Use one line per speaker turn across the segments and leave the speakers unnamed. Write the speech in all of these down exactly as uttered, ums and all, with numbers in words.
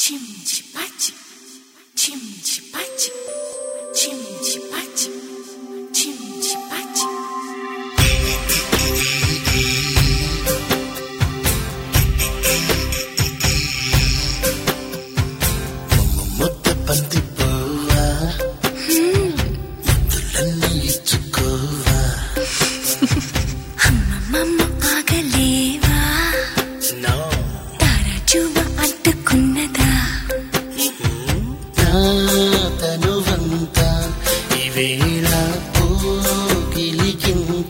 Chimchipachi, chimchipachi, chimchipachi, chimchipachi.
ముద్ద బంతి పోవా ముద్దులన్నీ ఇచ్చుకోవా
అమ్మమ్మ ఆగలేవా
నో
తారాజువ అంటుకున్నదా
నా తనువంతా ఈవేళ పోగిలిగింత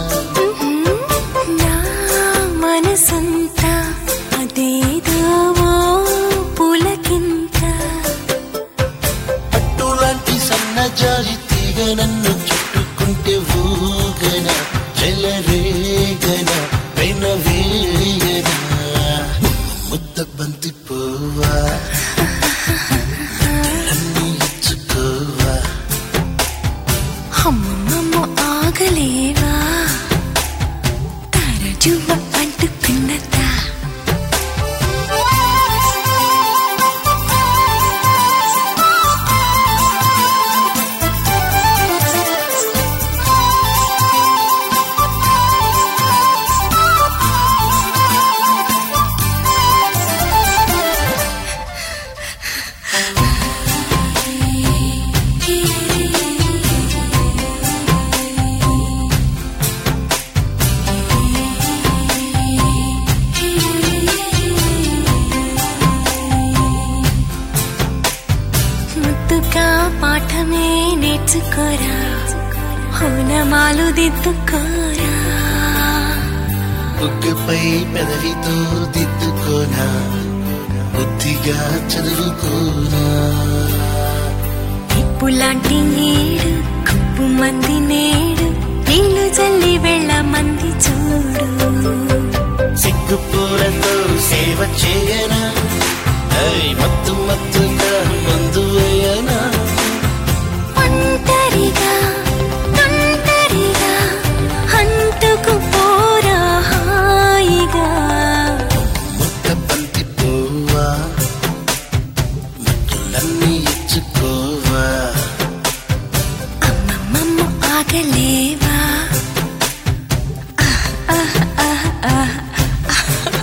నా మనసంతా అదేదో పులకింత
పట్టులాంటి సన్నజాజి తీగ నన్ను చుట్టుకుంటే ఊగన చెలరేగన వెనవేయన ముద్ద బంతి పోవా ముద్దులన్నీ ఇచ్చుకోవా
అమ్మమ్మ ఆగలేవా తారాజువ అంటుకున్నదా ముద్దుగా పాఠమే నేర్చుకోరా హోనమాలు దిద్దుకోరా
బుగ్గపై పెదవితో దిద్దుకోనా బుద్ధిగా చదువుకోనా
నిప్పులాంటి నీడు కప్పు మంది నేడు నీళ్లు జల్లి వెళ్ళ మంది చూడు
సిగ్గుపూలతో సేవ చేయనా ఏయ్ మత్తు మత్తుగా మందు వేయనా
ఒంటరిగా ఒంటరిగా అంటుకు పోరా హాయిగా
ముద్ద బంతి పోవా ముద్దులన్నీ ఇచ్చుకోవా
అమ్మమ్మ ఆగలేవా ఆహ్, ఆహ్, ఆహ్, ఆహ్.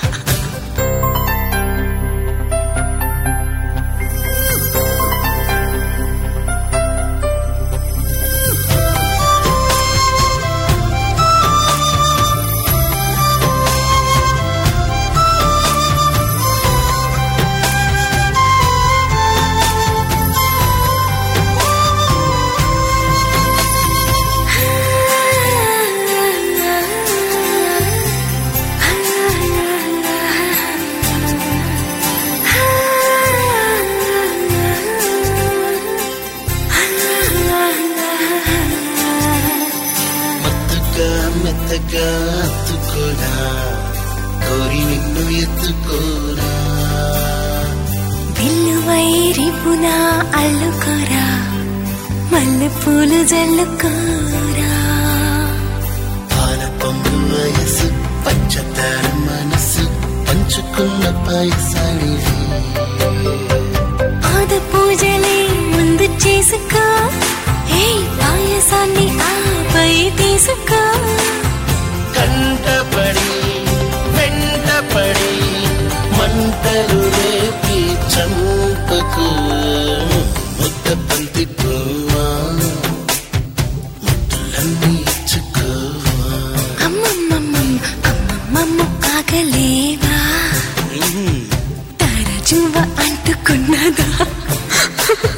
మత్తుగా మెత్తగా అత్తుకోనా కోరి నిన్ను ఎత్తుకోనా
విల్లువై రిపున అల్లుకోరా మల్లె పూలు జల్లుకోరా
పాల పొంగు వయసు పంచదార మనసు పంచుకున్న పాయసానివి
పాద పూజలే ముందు చేసుకో ఏ పాయసాన్ని ఆపై తీసుకో
కంటపడి వెంటపడి మంటలు రేపి చంపకు ముద్ద బంతి పోవా ముద్దులన్నీ ఇచ్చుకోవా
అమ్మమ్మమ్మ అమ్మమ్మ ఆగలేవా తారాజువ అంటుకున్నదా